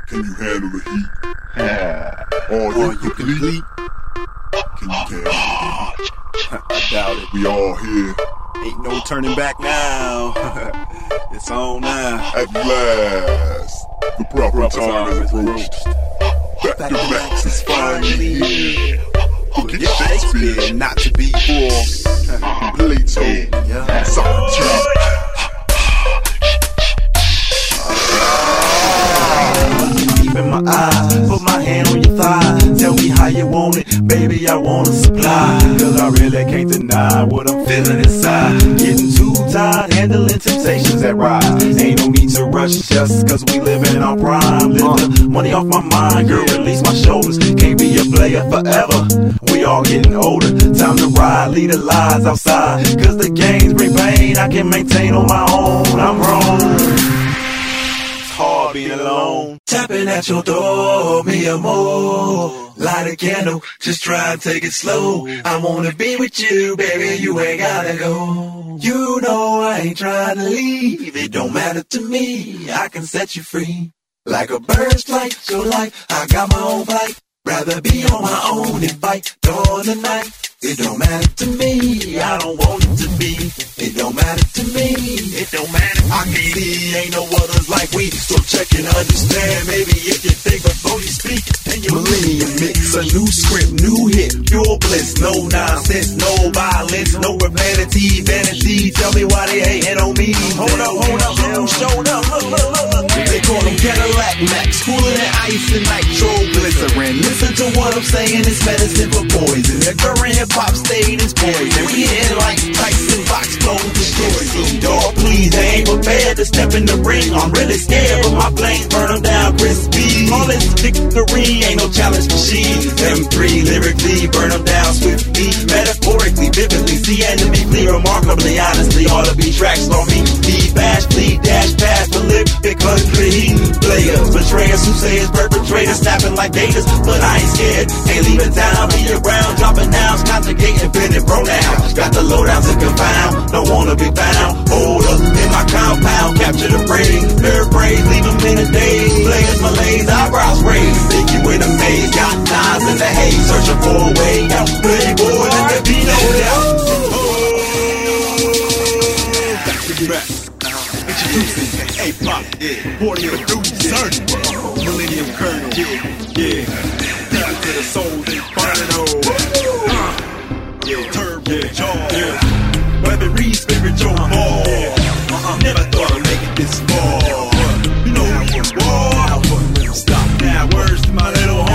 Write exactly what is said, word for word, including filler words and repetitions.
Can you handle the heat? Yeah. Are you Are you complete? complete? Can you handle the heat? I doubt it. We all here Ain't no turning back now. It's on now. at last. The proper time is approached. Back to Max is finally here. Forget Shakespeare, not to be Plato, Yeah. Socrates. Deep in my eyes, put my hand on your thigh. Tell me how you want it, baby, I wanna supply. Cause I really can't deny what I'm feeling inside. Getting too tired, handling temptations that rise. Ain't no need to rush just cause we live in our prime. Live the money off my mind, girl, release my shoulders. Can't be a player forever, we all getting older. Time to ride, lead the lies outside. Cause the games bring pain, I can maintain on my own. I'm wrong. Hard being alone. Tapping at your door, me a more. Light a candle, just try and take it slow. I wanna be with you, baby, you ain't gotta go. You know I ain't trying to leave, it don't matter to me, I can set you free. Like a bird's flight, your life, I got my own flight. Rather be on my own and fight dawn and night. It don't matter to me, I don't want it to be. It don't matter to me, it don't matter. I can see ain't no others like we. So check and understand, maybe if you think before you speak. Then you Millennium mix, a new script, new hit, pure bliss. No nonsense, no violence, no profanity, vanity. Tell me why they hating on me. Hold up, hold up, look who showed up, look, look, look, look. They call them Cadillac Max, cooler than ice and nitro glycerin. Listen to what I'm saying, it's medicine for poison. The current hip-hop state is poison. We in like Tyson box blown destroy. Dog, please, they ain't prepared to step in the ring. I'm really scared, but my flames burn them down crispy. All this victory ain't no challenge machine. M three lyrically burn them down swiftly. Metaphorically, vividly, see enemy flee. Remarkably, honestly, all of these tracks on me. Be bash, bleed, dash, pass, prolific country. Players, betrayers who say it's perpetrators, snapping like gators. But I ain't scared, ain't leaving town, be around, dropping nouns, conjugating fitted pronouns. Got the lowdowns to confound, don't wanna be found. Hold up in my compound, capture the brain, nerve brains, leave them in a daze. Players, malaise, eyebrows raised, think you in a maze. Got knives in the haze, searching for a way out. Playboy, let there be no doubt. Back to back, introducing A-Pop, yeah, forty of Deuce, Millennium Colonel, yeah, yeah. Down to the soul, Inferno. Uh, yeah, turbo jaw. Yeah. Weaponry, spiritual ball. Uh-uh. Never thought I'd make it this far. You know who you are. Stop now, words to my little